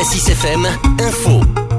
Cassis FM, info.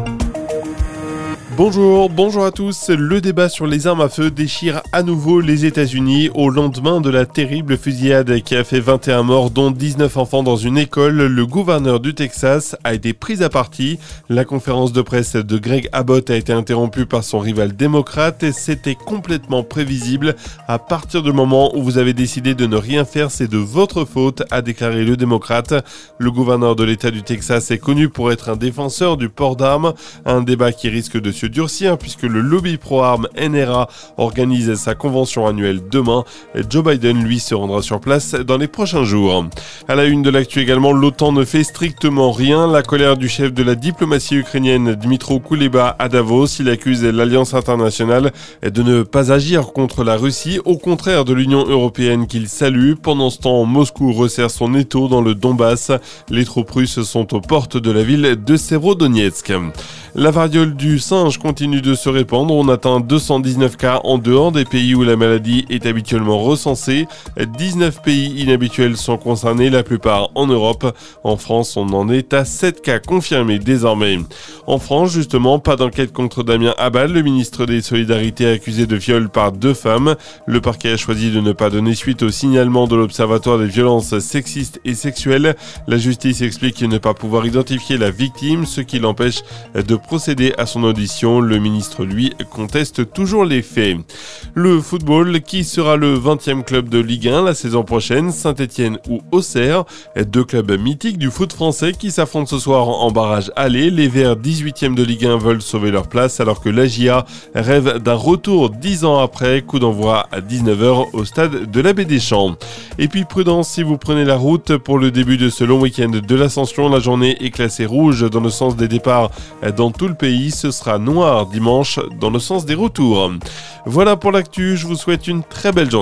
Bonjour à tous. Le débat sur les armes à feu déchire à nouveau les États-Unis au lendemain de la terrible fusillade qui a fait 21 morts, dont 19 enfants dans une école. Le gouverneur du Texas a été pris à partie. La conférence de presse de Greg Abbott a été interrompue par son rival démocrate et c'était complètement prévisible. À partir du moment où vous avez décidé de ne rien faire, c'est de votre faute, a déclaré le démocrate. Le gouverneur de l'État du Texas est connu pour être un défenseur du port d'armes, un débat qui risque de se durcir puisque le lobby pro-armes NRA organise sa convention annuelle demain. Joe Biden, lui, se rendra sur place dans les prochains jours. À la une de l'actu également, l'OTAN ne fait strictement rien. La colère du chef de la diplomatie ukrainienne, Dmytro Kuleba, à Davos. Il accuse l'Alliance internationale de ne pas agir contre la Russie, au contraire de l'Union européenne qu'il salue. Pendant ce temps, Moscou resserre son étau dans le Donbass. Les troupes russes sont aux portes de la ville de Sévrodonetsk. La variole du singe continue de se répandre. On atteint 219 cas en dehors des pays où la maladie est habituellement recensée. 19 pays inhabituels sont concernés, la plupart en Europe. En France, on en est à 7 cas confirmés désormais. En France, justement, pas d'enquête contre Damien Abad, le ministre des Solidarités accusé de viol par 2 femmes. Le parquet a choisi de ne pas donner suite au signalement de l'Observatoire des violences sexistes et sexuelles. La justice explique ne pas pouvoir identifier la victime, ce qui l'empêche de procéder à son audition. Le ministre, lui, conteste toujours les faits. Le football, qui sera le 20e club de Ligue 1 la saison prochaine, Saint-Etienne ou Auxerre, 2 clubs mythiques du foot français qui s'affrontent ce soir en barrage aller. Les Verts, 18e de Ligue 1, veulent sauver leur place alors que l'AJA rêve d'un retour 10 ans après. Coup d'envoi à 19h au stade de l'Abbé des Champs. Et puis prudence si vous prenez la route pour le début de ce long week-end de l'Ascension. La journée est classée rouge dans le sens des départs dans tout le pays. Ce sera noir dimanche dans le sens des retours. Voilà pour l'actu, je vous souhaite une très belle journée.